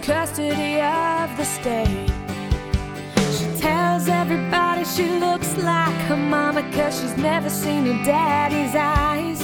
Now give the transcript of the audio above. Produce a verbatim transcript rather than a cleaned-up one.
custody of the state. She tells everybody she looks like her mama, 'cause she's never seen her daddy's eyes.